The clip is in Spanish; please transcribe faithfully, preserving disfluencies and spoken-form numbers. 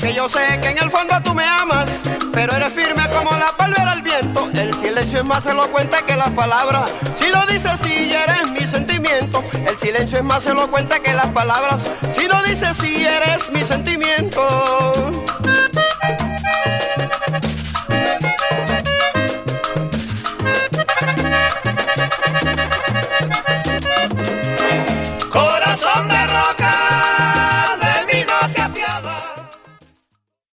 Porque yo sé que en el fondo tú me amas, pero eres firme como la palmera al viento. El silencio es más elocuente que las palabras. Si lo dices sí, eres mi sentimiento. El silencio es más elocuente que las palabras. Si lo dices sí, eres mi sentimiento.